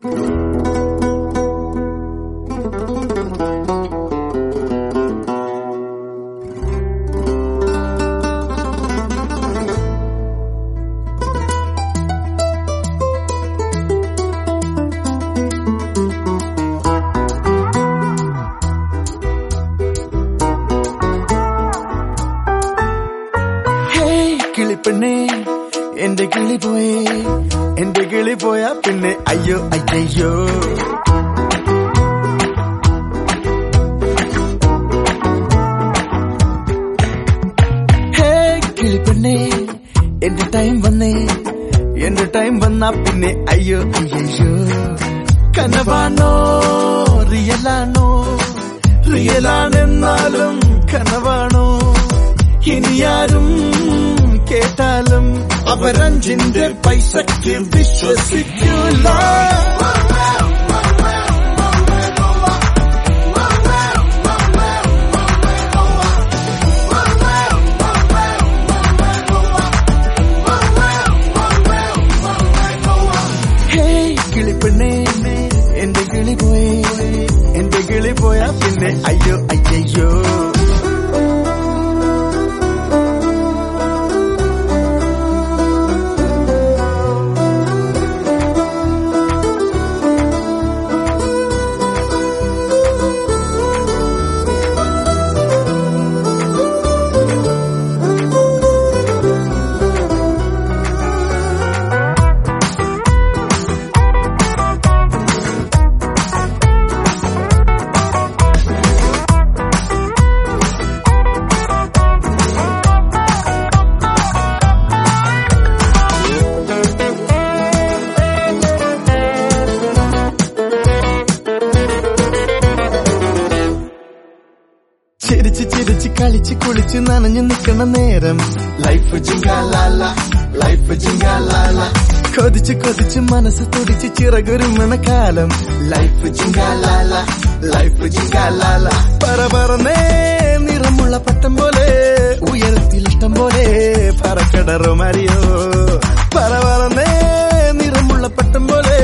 കിളിപ്പെണ്ണേ എന്റെ കിളി പോയേ, എന്റെ കിളി പോയാ പിന്നെ അയ്യോ അയ്യോ. ഹേ കിളിപ്പെണ്ണേ എന്റെ ടൈം വന്നേ, എന്റെ ടൈം വന്നാ പിന്നെ അയ്യോ അയ്യോ. കനവാണോ റിയലാണോ, റിയലാണെന്നാലും കനവാണോ, ഇനിയാരും കേട്ടാലും അവരഞ്ചിന്റെ പൈസക്ക് വിശ്വസിക്കൂല. ഹേ കിളിപ്പെണ്ണേ എന്റെ കിളി പോയേ, എന്റെ കിളി പോയാ പിന്നെ അയ്യോ അയ്യോ. ചിരിച്ച് ചിരിച്ച് കളിച്ച് കുളിച്ച് നനഞ്ഞു നിൽക്കണ നേരം ലൈഫ് ജിങ്കാലാല, ലൈഫ് ജിങ്കാലാല. കൊതിച്ച് കൊതിച്ച് മനസ്സ് തുടിച്ച് ചിറകൊരുമണ കാലം ലൈഫ് ജിങ്കാലാല, ലൈഫ് ജിങ്കാലാല. പറന്നേ നിറമുള്ള പട്ടം പോലെ ഉയരത്തിൽ ഇഷ്ടം പോലെ പറക്കടറോ മറിയോ. പറന്നേ നിറമുള്ള പട്ടം പോലെ